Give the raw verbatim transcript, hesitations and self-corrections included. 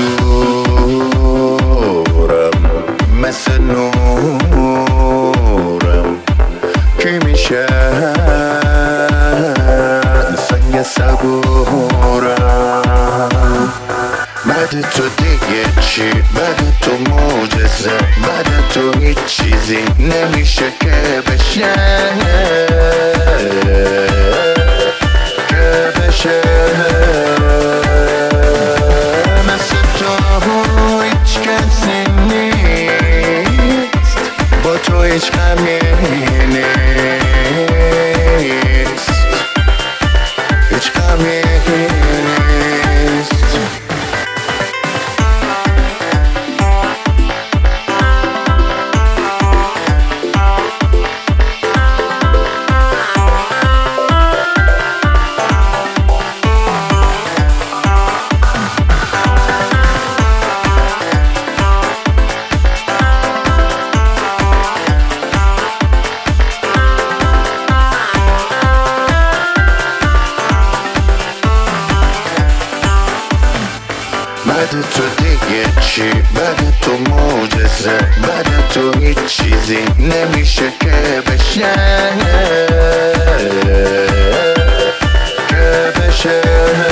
مثل نورم که میشه سنگ صبورم. بعد تو دیگه چی؟ بعد تو معجزه، بعد تو هیچ چیزی نمیشه که بشه که بشه مثل تو هیچ کسی نیست، با تو هیچ غمی نیست، هیچ غمی نیست. بعد تو دیگه چی؟ بعد تو معجزه، بعد تو هیچ چیزی نمیشه که بشه که بشه